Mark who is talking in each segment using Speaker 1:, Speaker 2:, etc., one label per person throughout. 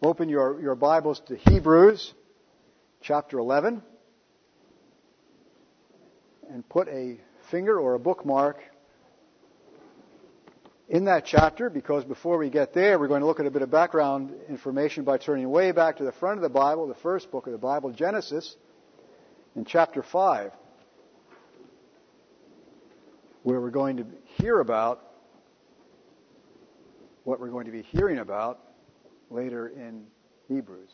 Speaker 1: open your Bibles to Hebrews chapter 11 and put a finger or a bookmark in that chapter, because before we get there, we're going to look at a bit of background information by turning way back to the front of the Bible, the first book of the Bible, Genesis, in chapter 5, where we're going to hear about what we're going to be hearing about later in Hebrews.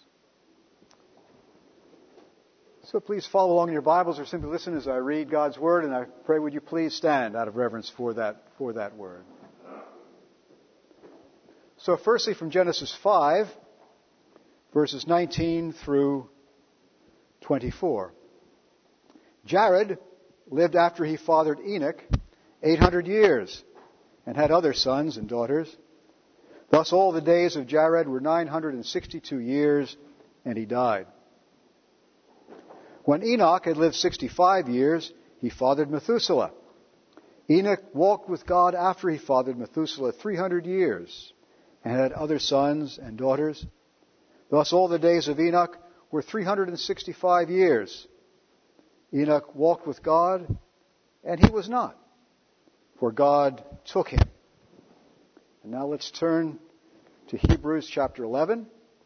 Speaker 1: So please follow along in your Bibles or simply listen as I read God's Word, and I pray would you please stand out of reverence for that Word. So firstly from Genesis 5, verses 19 through 24. Jared lived after he fathered Enoch 800 years and had other sons and daughters. Thus all the days of Jared were 962 years, and he died. When Enoch had lived 65 years, he fathered Methuselah. Enoch walked with God after he fathered Methuselah 300 years, and had other sons and daughters. Thus all the days of Enoch were 365 years. Enoch walked with God, and he was not, for God took him. And now let's turn to Hebrews chapter 11,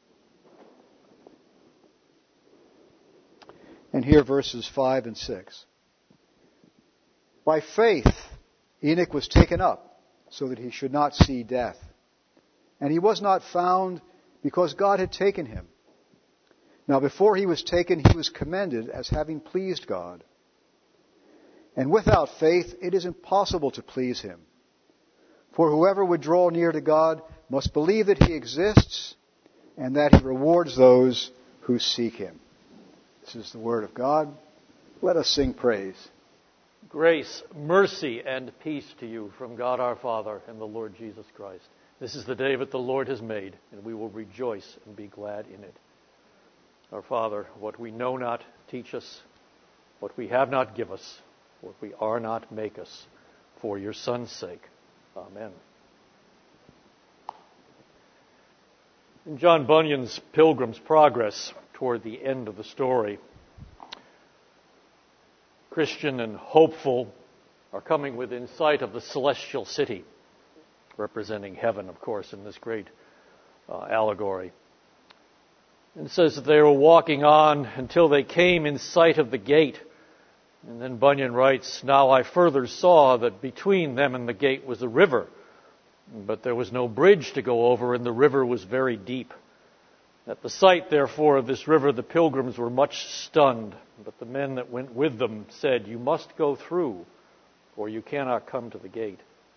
Speaker 1: and hear verses 5 and 6. By faith Enoch was taken up, so that he should not see death. And he was not found, because God had taken him. Now before he was taken, he was commended as having pleased God. And without faith it is impossible to please him. For whoever would draw near to God must believe that he exists, and that he rewards those who seek him. This is the word of God. Let us sing praise.
Speaker 2: Grace, mercy, and peace to you from God our Father and the Lord Jesus Christ. This is the day that the Lord has made, and we will rejoice and be glad in it. Our Father, what we know not, teach us. What we have not, give us. What we are not, make us. For your Son's sake. Amen. In John Bunyan's Pilgrim's Progress, toward the end of the story, Christian and hopeful are coming within sight of the celestial city, representing heaven, of course, in this great allegory. And it says that they were walking on until they came in sight of the gate. And then Bunyan writes, "Now I further saw that between them and the gate was a river, but there was no bridge to go over, and the river was very deep. At the sight, therefore, of this river, the pilgrims were much stunned. But the men that went with them said, 'You must go through, or you cannot come to the gate.'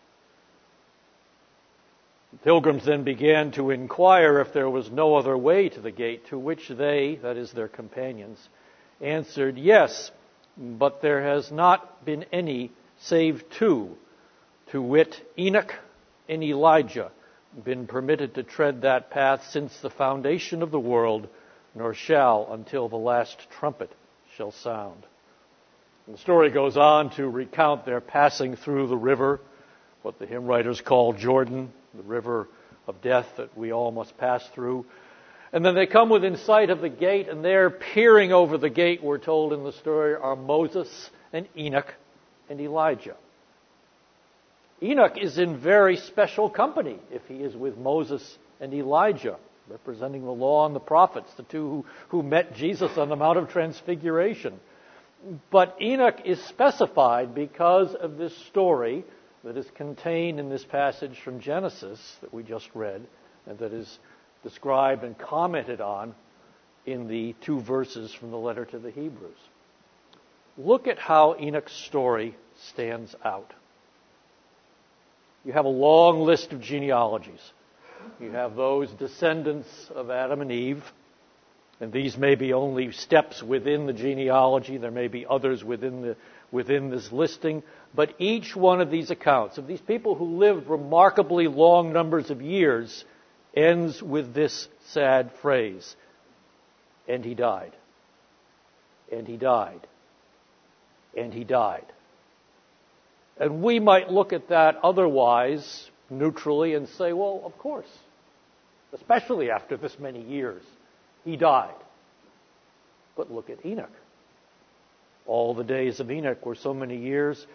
Speaker 2: The pilgrims then began to inquire if there was no other way to the gate, to which they, that is their companions, answered, 'Yes, but there has not been any save two, to wit, Enoch and Elijah, been permitted to tread that path since the foundation of the world, nor shall until the last trumpet shall sound.'" And the story goes on to recount their passing through the river, what the hymn writers call Jordan, the river of death that we all must pass through. And then they come within sight of the gate, and there, peering over the gate, we're told in the story, are Moses and Enoch and Elijah. Enoch is in very special company if he is with Moses and Elijah, representing the law and the prophets, the two who met Jesus on the Mount of Transfiguration. But Enoch is specified because of this story that is contained in this passage from Genesis that we just read, and that is described and commented on in the 2 verses from the letter to the Hebrews. Look at how Enoch's story stands out. You have a long list of genealogies. You have those descendants of Adam and Eve, and these may be only steps within the genealogy. There may be others within this listing. But each one of these accounts of these people who lived remarkably long numbers of years ends with this sad phrase, "And he died, and he died, and he died." And we might look at that otherwise, neutrally, and say, well, of course, especially after this many years. He died. But look at Enoch. All the days of Enoch were so many years.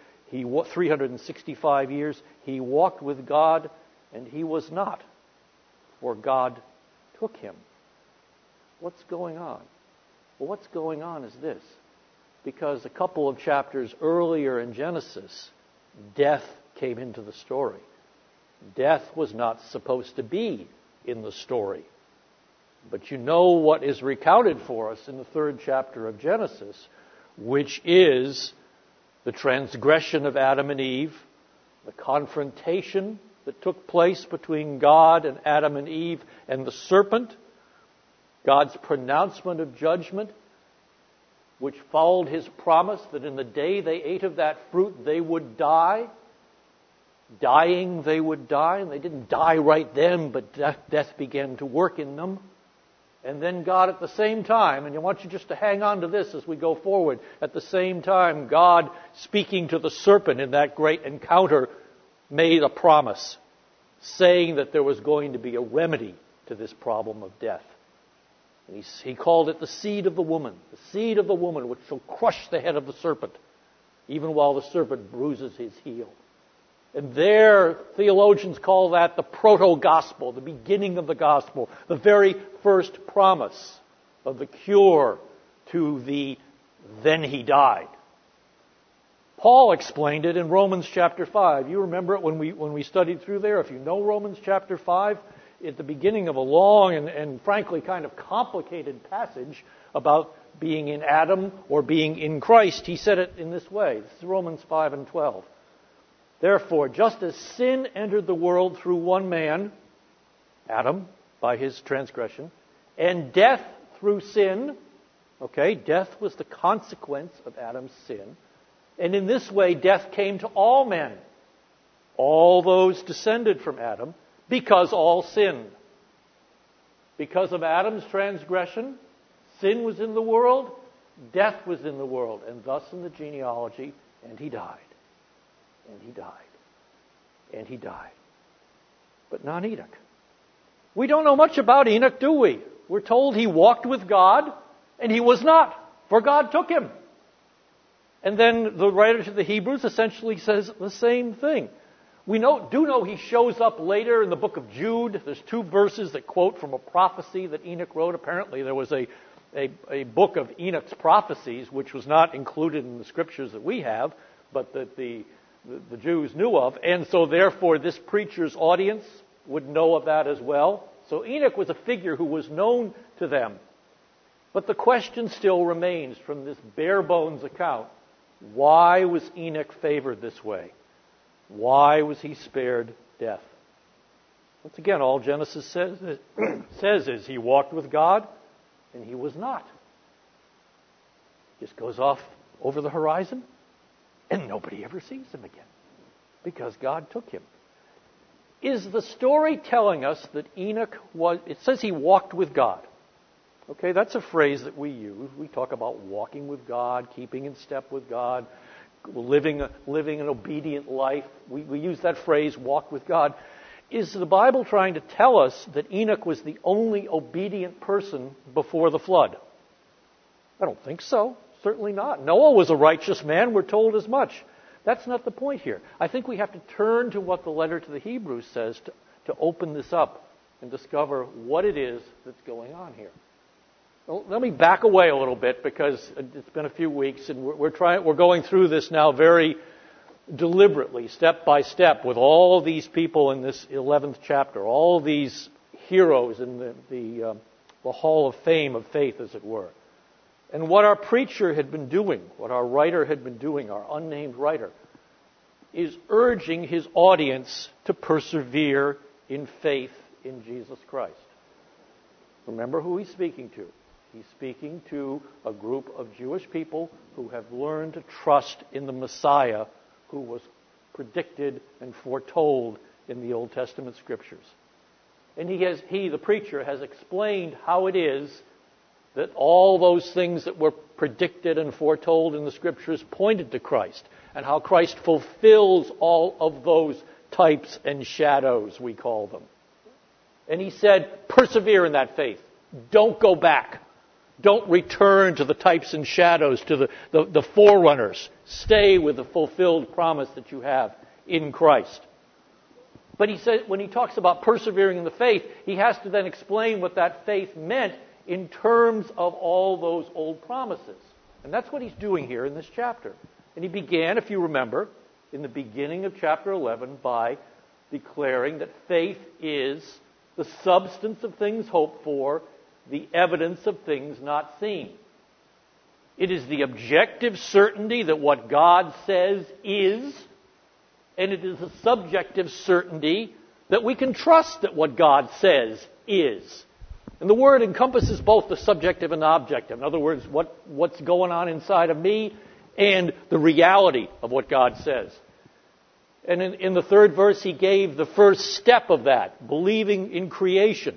Speaker 2: 365 years. He walked with God, and he was not, for God took him. What's going on? Well, what's going on is this. Because a couple of chapters earlier in Genesis, death came into the story. Death was not supposed to be in the story. But you know what is recounted for us in the 3rd chapter of Genesis, which is the transgression of Adam and Eve, the confrontation that took place between God and Adam and Eve and the serpent, God's pronouncement of judgment, which followed his promise that in the day they ate of that fruit they would die. Dying they would die, and they didn't die right then, but death began to work in them. And then God at the same time, and I want you just to hang on to this as we go forward, at the same time God, speaking to the serpent in that great encounter, made a promise, saying that there was going to be a remedy to this problem of death. And he called it the seed of the woman which shall crush the head of the serpent, even while the serpent bruises his heel. And there, theologians call that the proto-gospel, the beginning of the gospel, the very first promise of the cure to the then he died. Paul explained it in Romans chapter 5. You remember it when we studied through there. If you know Romans chapter 5, at the beginning of a long and frankly kind of complicated passage about being in Adam or being in Christ, he said it in this way. This is Romans 5:12. Therefore, just as sin entered the world through one man, Adam, by his transgression, and death through sin, death was the consequence of Adam's sin, and in this way death came to all men, all those descended from Adam, because all sinned. Because of Adam's transgression, sin was in the world, death was in the world, and thus in the genealogy, and he died. And he died. And he died. But not Enoch. We don't know much about Enoch, do we? We're told he walked with God, and he was not, for God took him. And then the writer to the Hebrews essentially says the same thing. We do know he shows up later in the book of Jude. There's 2 verses that quote from a prophecy that Enoch wrote. Apparently there was a book of Enoch's prophecies, which was not included in the scriptures that we have, but that the Jews knew of, and so therefore this preacher's audience would know of that as well. So Enoch was a figure who was known to them. But the question still remains from this bare bones account, why was Enoch favored this way? Why was he spared death? Once again, all Genesis says is he walked with God, and he was not. Just goes off over the horizon, and nobody ever sees him again, because God took him. Is the story telling us that Enoch it says he walked with God. Okay, that's a phrase that we use. We talk about walking with God, keeping in step with God, living an obedient life. We use that phrase, walk with God. Is the Bible trying to tell us that Enoch was the only obedient person before the flood? I don't think so. Certainly not. Noah was a righteous man. We're told as much. That's not the point here. I think we have to turn to what the letter to the Hebrews says to open this up and discover what it is that's going on here. Well, let me back away a little bit because it's been a few weeks and we're going through this now very deliberately, step by step, with all of these people in this 11th chapter, all of these heroes in the Hall of Fame of faith, as it were. And what our preacher had been doing, what our writer had been doing, our unnamed writer, is urging his audience to persevere in faith in Jesus Christ. Remember who he's speaking to. He's speaking to a group of Jewish people who have learned to trust in the Messiah who was predicted and foretold in the Old Testament Scriptures. And he, the preacher, has explained how it is that all those things that were predicted and foretold in the Scriptures pointed to Christ, and how Christ fulfills all of those types and shadows, we call them. And he said, persevere in that faith. Don't go back. Don't return to the types and shadows, to the forerunners. Stay with the fulfilled promise that you have in Christ. But he said, when he talks about persevering in the faith, he has to then explain what that faith meant in terms of all those old promises. And that's what he's doing here in this chapter. And he began, if you remember, in the beginning of chapter 11 by declaring that faith is the substance of things hoped for, the evidence of things not seen. It is the objective certainty that what God says is, and it is a subjective certainty that we can trust that what God says is. And the word encompasses both the subjective and the objective. In other words, what's going on inside of me and the reality of what God says. And in the third verse, he gave the first step of that, believing in creation.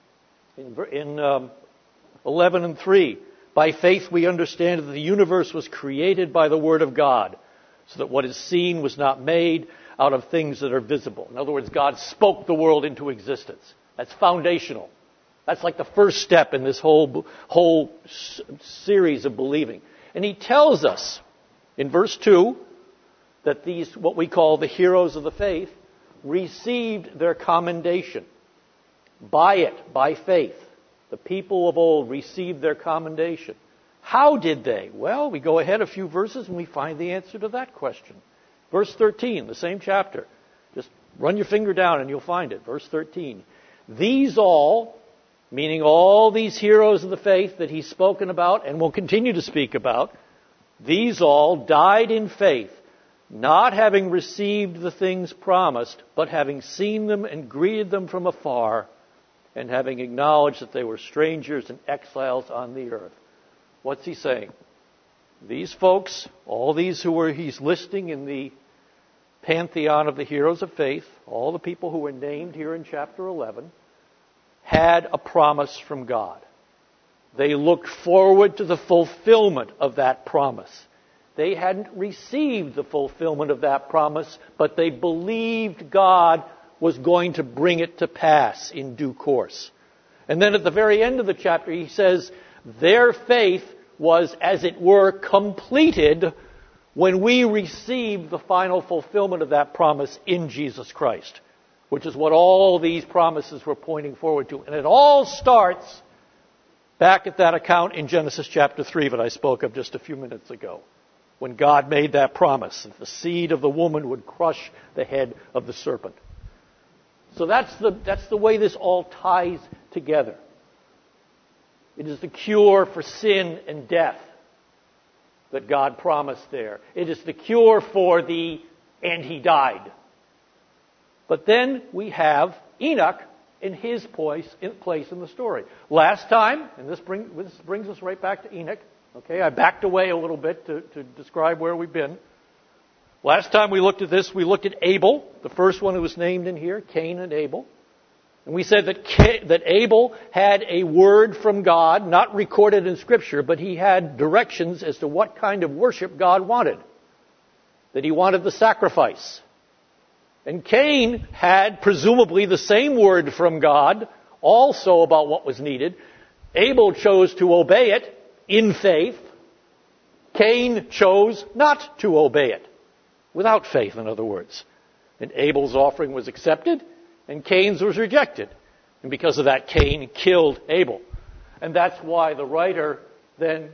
Speaker 2: In 11:3, by faith we understand that the universe was created by the Word of God, so that what is seen was not made out of things that are visible. In other words, God spoke the world into existence. That's foundational. That's like the first step in this whole series of believing. And he tells us in verse 2 that these, what we call the heroes of the faith, received their commendation. By it, by faith. The people of old received their commendation. How did they? Well, we go ahead a few verses and we find the answer to that question. Verse 13, the same chapter. Just run your finger down and you'll find it. Verse 13. These all, meaning all these heroes of the faith that he's spoken about and will continue to speak about, these all died in faith, not having received the things promised, but having seen them and greeted them from afar, and having acknowledged that they were strangers and exiles on the earth. What's he saying? These folks, all these he's listing in the pantheon of the heroes of faith, all the people who were named here in chapter 11, had a promise from God. They looked forward to the fulfillment of that promise. They hadn't received the fulfillment of that promise, but they believed God was going to bring it to pass in due course. And then at the very end of the chapter, he says, their faith was, as it were, completed when we received the final fulfillment of that promise in Jesus Christ, which is what all these promises were pointing forward to. And it all starts back at that account in Genesis chapter 3 that I spoke of just a few minutes ago, when God made that promise that the seed of the woman would crush the head of the serpent. So that's the way this all ties together. It is the cure for sin and death that God promised there. It is the cure for and he died. But then we have Enoch in his place in the story. Last time, and this brings us right back to Enoch. Okay, I backed away a little bit to describe where we've been. Last time we looked at this, we looked at Abel, the first one who was named in here, Cain and Abel. And we said that Abel had a word from God, not recorded in Scripture, but he had directions as to what kind of worship God wanted. That he wanted the sacrifice. And Cain had presumably the same word from God, also about what was needed. Abel chose to obey it in faith. Cain chose not to obey it. Without faith, in other words. And Abel's offering was accepted, and Cain's was rejected. And because of that, Cain killed Abel. And that's why the writer then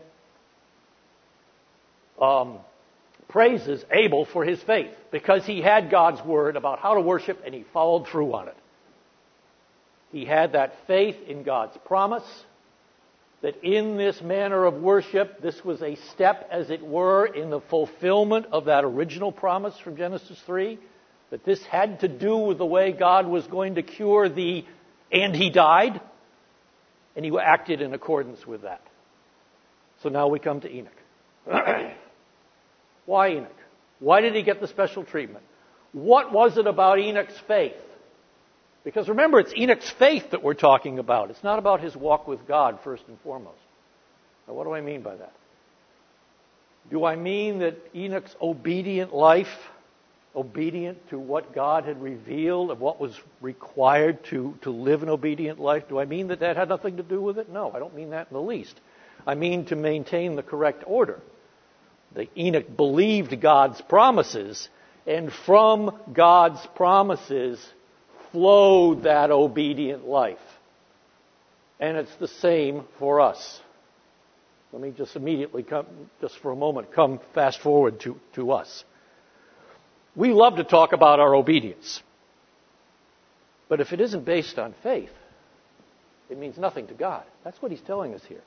Speaker 2: praises Abel for his faith, because he had God's word about how to worship, and he followed through on it. He had that faith in God's promise, that in this manner of worship, this was a step, as it were, in the fulfillment of that original promise from Genesis 3, that this had to do with the way God was going to cure and he died, and he acted in accordance with that. So now we come to Enoch. Why Enoch? Why did he get the special treatment? What was it about Enoch's faith? Because remember, it's Enoch's faith that we're talking about. It's not about his walk with God, first and foremost. Now, what do I mean by that? Do I mean that Enoch's obedient life obedient to what God had revealed and what was required to live an obedient life? Do I mean that had nothing to do with it? No, I don't mean that in the least. I mean to maintain the correct order. Enoch believed God's promises, and from God's promises flowed that obedient life. And it's the same for us. Let me just immediately just for a moment, fast forward to us. We love to talk about our obedience. But if it isn't based on faith, it means nothing to God. That's what he's telling us here.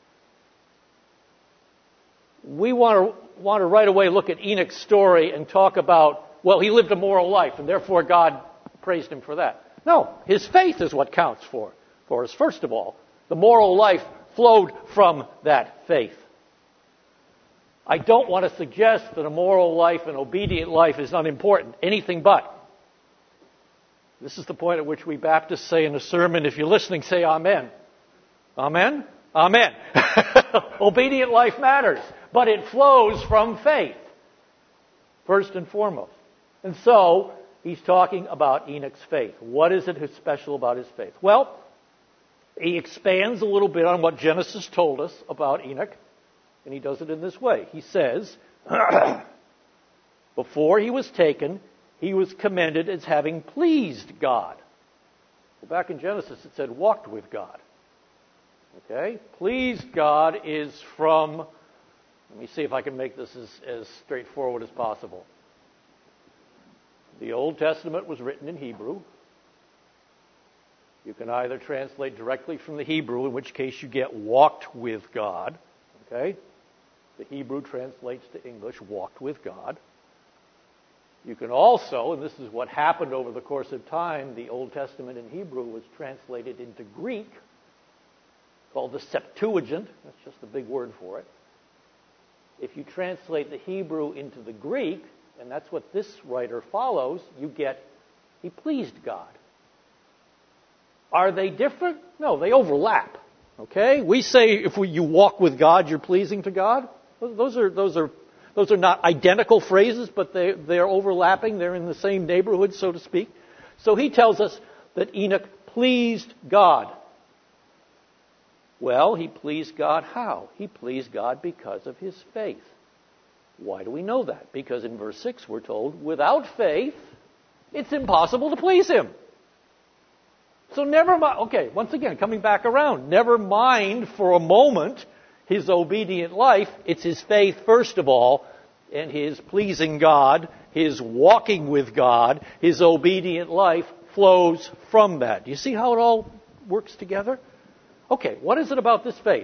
Speaker 2: We want to right away look at Enoch's story and talk about, well, he lived a moral life, and therefore God praised him for that. No, his faith is what counts for us. First of all, the moral life flowed from that faith. I don't want to suggest that a moral life and obedient life is unimportant. Anything but. This is the point at which we Baptists say in a sermon, if you're listening, say amen. Amen? Amen. Obedient life matters, but it flows from faith, first and foremost. And so, he's talking about Enoch's faith. What is it that's special about his faith? Well, he expands a little bit on what Genesis told us about Enoch, and he does it in this way. He says, before he was taken, he was commended as having pleased God. Well, back in Genesis it said walked with God. Okay? Pleased God is from, let me see if I can make this as straightforward as possible. The Old Testament was written in Hebrew. You can either translate directly from the Hebrew, in which case you get walked with God. Okay? The Hebrew translates to English, walked with God. You can also, and this is what happened over the course of time, the Old Testament in Hebrew was translated into Greek, called the Septuagint. That's just a big word for it. If you translate the Hebrew into the Greek, and that's what this writer follows, you get, he pleased God. Are they different? No, they overlap. Okay? We say if you walk with God, you're pleasing to God. Those are not identical phrases, but they're overlapping. They're in the same neighborhood, so to speak. So he tells us that Enoch pleased God. Well, he pleased God how? He pleased God because of his faith. Why do we know that? Because in verse 6 we're told, without faith, it's impossible to please him. So never mind, okay, once again, coming back around, never mind for a moment his obedient life. It's his faith, first of all, and his pleasing God, his walking with God, his obedient life flows from that. Do you see how it all works together? Okay, what is it about this faith?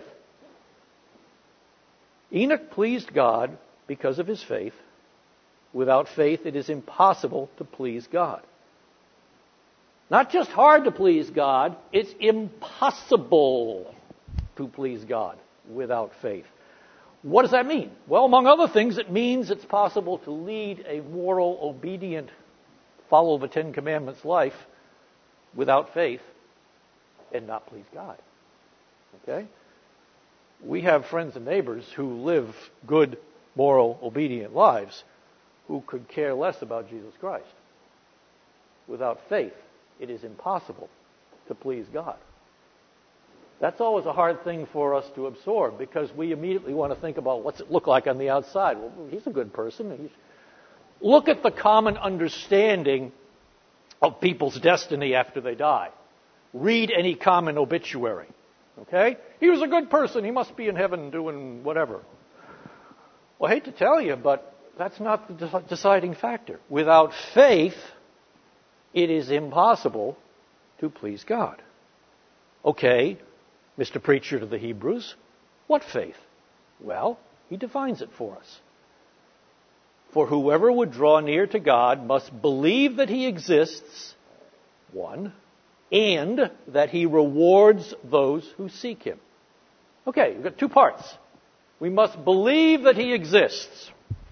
Speaker 2: Enoch pleased God because of his faith. Without faith, it is impossible to please God. Not just hard to please God, it's impossible to please God without faith. What does that mean? Well, among other things, it means it's possible to lead a moral, obedient, follow the Ten Commandments life without faith and not please God. Okay? We have friends and neighbors who live good, moral, obedient lives who could care less about Jesus Christ. Without faith, it is impossible to please God. That's always a hard thing for us to absorb because we immediately want to think about what's it look like on the outside. Well, he's a good person. Look at the common understanding of people's destiny after they die. Read any common obituary. Okay? He was a good person. He must be in heaven doing whatever. Well, I hate to tell you, but that's not the deciding factor. Without faith, it is impossible to please God. Okay, Mr. Preacher to the Hebrews, what faith? Well, he defines it for us. For whoever would draw near to God must believe that he exists, one, and that he rewards those who seek him. Okay, we've got two parts. We must believe that he exists.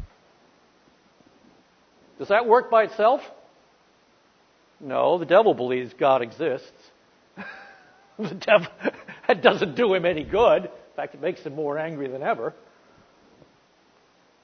Speaker 2: Does that work by itself? No, the devil believes God exists. The devil, that doesn't do him any good. In fact, it makes him more angry than ever.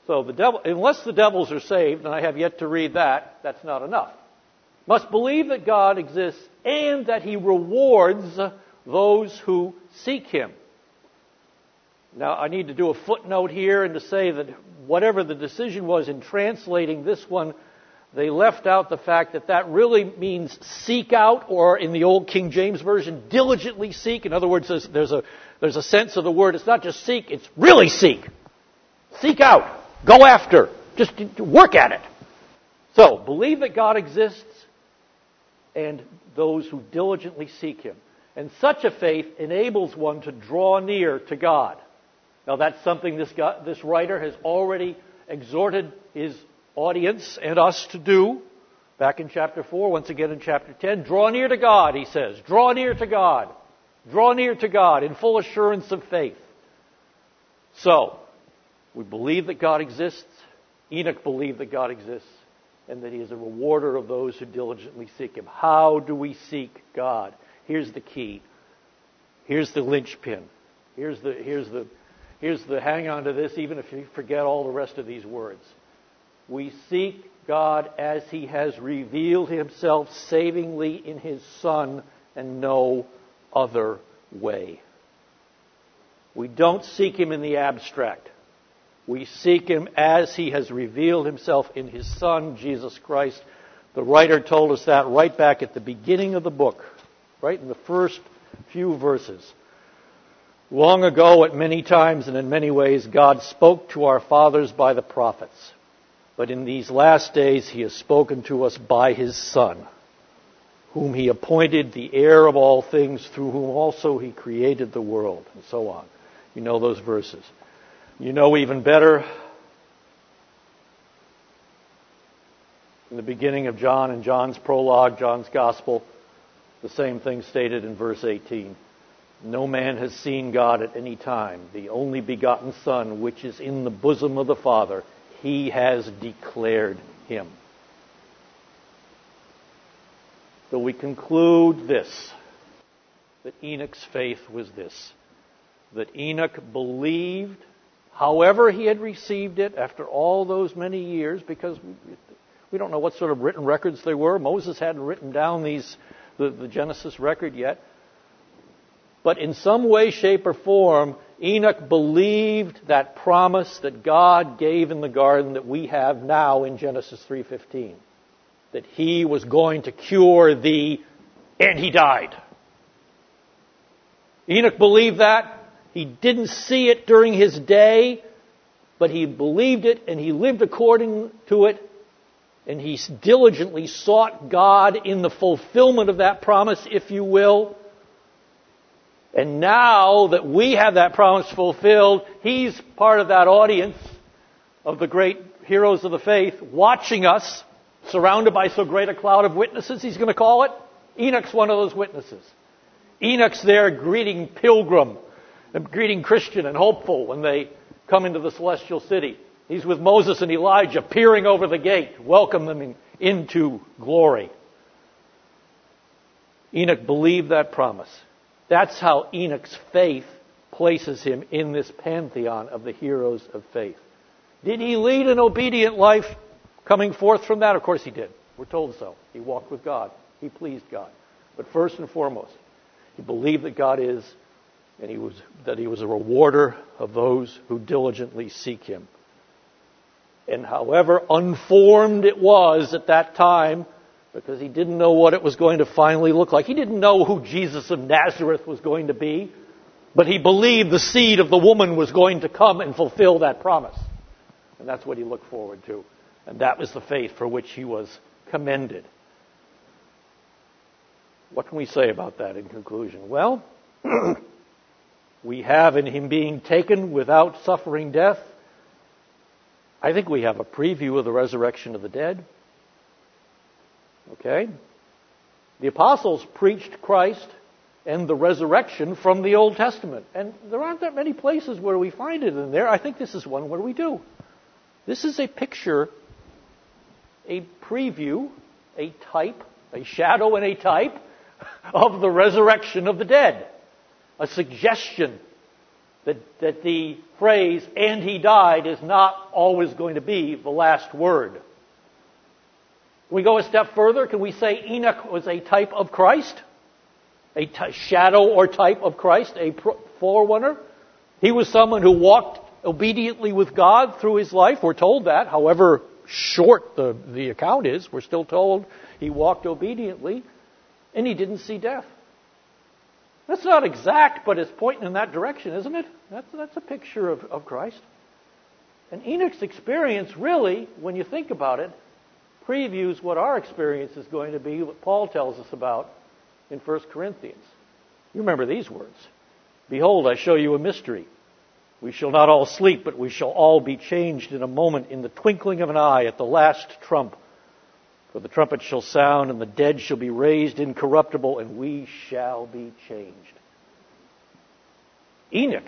Speaker 2: So unless the devils are saved, and I have yet to read that, that's not enough. Must believe that God exists and that He rewards those who seek Him. Now, I need to do a footnote here and to say that whatever the decision was in translating this one, they left out the fact that that really means seek out, or in the old King James Version, diligently seek. In other words, there's a sense of the word. It's not just seek, it's really seek. Seek out. Go after. Just work at it. So, believe that God exists and those who diligently seek Him. And such a faith enables one to draw near to God. Now, that's something this writer has already exhorted his audience and us to do. Back in chapter 4, once again in chapter 10, draw near to God, he says. Draw near to God. Draw near to God in full assurance of faith. So, we believe that God exists. Enoch believed that God exists and that He is a rewarder of those who diligently seek Him. How do we seek God? Here's the key. Here's the linchpin. Here's the hang on to this, even if you forget all the rest of these words. We seek God as He has revealed Himself savingly in His Son and no other way. We don't seek Him in the abstract. We seek Him as He has revealed Himself in His Son, Jesus Christ. The writer told us that right back at the beginning of the book, right in the first few verses. Long ago, at many times and in many ways, God spoke to our fathers by the prophets. But in these last days, He has spoken to us by His Son, whom He appointed the heir of all things, through whom also He created the world, and so on. You know those verses. You know even better, in the beginning of John, in John's prologue, John's Gospel, the same thing stated in verse 18. No man has seen God at any time. The only begotten Son, which is in the bosom of the Father, He has declared Him. So we conclude this, that Enoch's faith was this, that Enoch believed, however he had received it after all those many years, because we don't know what sort of written records they were. Moses hadn't written down the Genesis record yet. But in some way, shape, or form, Enoch believed that promise that God gave in the garden that we have now in Genesis 3:15. That He was going to cure thee, and he died. Enoch believed that. He didn't see it during his day, but he believed it and he lived according to it. And he diligently sought God in the fulfillment of that promise, if you will. And now that we have that promise fulfilled, he's part of that audience of the great heroes of the faith, watching us, surrounded by so great a cloud of witnesses, he's going to call it. Enoch's one of those witnesses. Enoch's there greeting pilgrim, and greeting Christian and hopeful when they come into the celestial city. He's with Moses and Elijah peering over the gate, welcoming them into glory. Enoch believed that promise. That's how Enoch's faith places him in this pantheon of the heroes of faith. Did he lead an obedient life coming forth from that? Of course he did. We're told so. He walked with God. He pleased God. But first and foremost, he believed that God is, and that He was a rewarder of those who diligently seek Him. And however unformed it was at that time, because he didn't know what it was going to finally look like. He didn't know who Jesus of Nazareth was going to be, but he believed the seed of the woman was going to come and fulfill that promise. And that's what he looked forward to. And that was the faith for which he was commended. What can we say about that in conclusion? Well, we have in him being taken without suffering death. I think we have a preview of the resurrection of the dead. Okay? The apostles preached Christ and the resurrection from the Old Testament. And there aren't that many places where we find it in there. I think this is one where we do. This is a picture, a preview, a type, a shadow and a type of the resurrection of the dead. A suggestion that the phrase, "and he died," is not always going to be the last word. Can we go a step further? Can we say Enoch was a type of Christ? A shadow or type of Christ? A forerunner? He was someone who walked obediently with God through his life. We're told that. However short the account is, we're still told he walked obediently and he didn't see death. That's not exact, but it's pointing in that direction, isn't it? That's a picture of Christ. And Enoch's experience really, when you think about it, previews what our experience is going to be, what Paul tells us about in 1 Corinthians. You remember these words. "Behold, I show you a mystery. We shall not all sleep, but we shall all be changed in a moment, in the twinkling of an eye, at the last trump. For the trumpet shall sound, and the dead shall be raised incorruptible, and we shall be changed." Enoch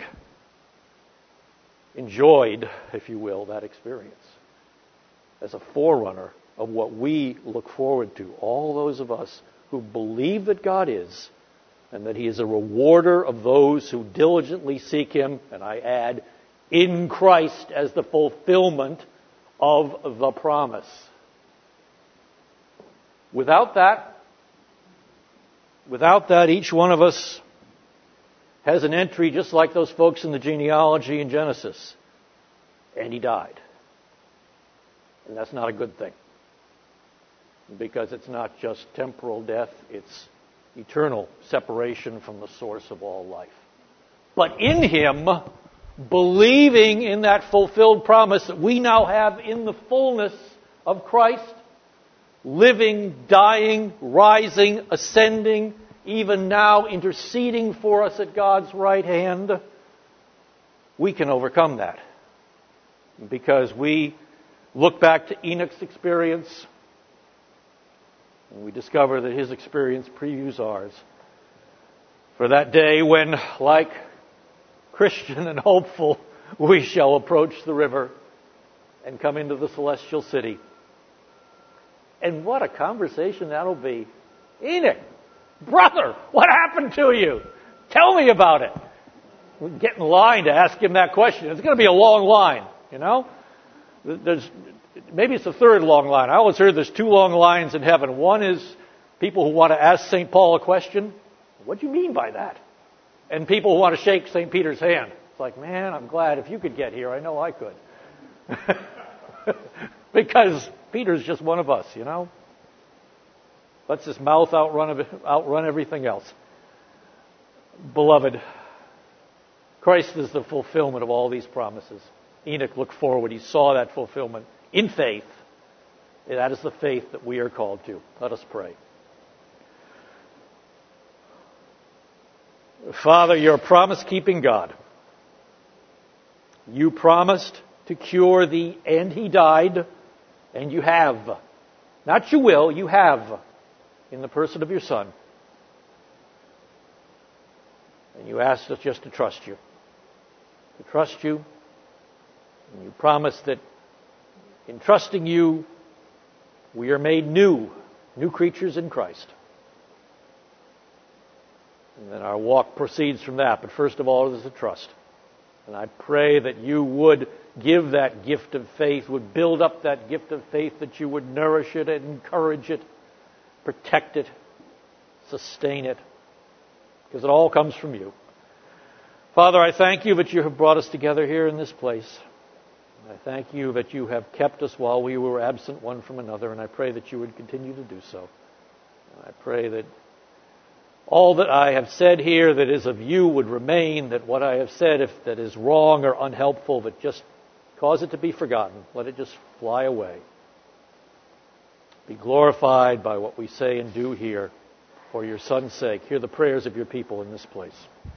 Speaker 2: enjoyed, if you will, that experience as a forerunner of what we look forward to, all those of us who believe that God is, and that he is a rewarder of those who diligently seek him, and I add, in Christ as the fulfillment of the promise. Without that, each one of us has an entry just like those folks in the genealogy in Genesis. And he died. And that's not a good thing. Because it's not just temporal death, it's eternal separation from the source of all life. But in him, believing in that fulfilled promise that we now have in the fullness of Christ, living, dying, rising, ascending, even now interceding for us at God's right hand, we can overcome that. Because we look back to Enoch's experience, and we discover that his experience previews ours. For that day when, like Christian and hopeful, we shall approach the river and come into the celestial city. And what a conversation that'll be. "Enoch, brother, what happened to you? Tell me about it." We'll get in line to ask him that question. It's going to be a long line, you know. Maybe it's the third long line. I always heard there's two long lines in heaven. One is people who want to ask St. Paul a question. What do you mean by that? And people who want to shake St. Peter's hand. It's like, man, I'm glad if you could get here. I know I could. Because Peter's just one of us, you know. Lets his mouth outrun everything else. Beloved, Christ is the fulfillment of all these promises. Enoch looked forward. He saw that fulfillment in faith. And that is the faith that we are called to. Let us pray. Father, you're a promise-keeping God. You promised to cure thee, and he died, and you have. Not you will, you have, in the person of your Son. And you asked us just to trust you. To trust you. And you promised that in trusting you, we are made new creatures in Christ. And then our walk proceeds from that. But first of all, it is a trust. And I pray that you would give that gift of faith, would build up that gift of faith, that you would nourish it and encourage it, protect it, sustain it, because it all comes from you. Father, I thank you that you have brought us together here in this place. I thank you that you have kept us while we were absent one from another, and I pray that you would continue to do so. And I pray that all that I have said here that is of you would remain, that what I have said, if that is wrong or unhelpful, that just cause it to be forgotten. Let it just fly away. Be glorified by what we say and do here for your Son's sake. Hear the prayers of your people in this place.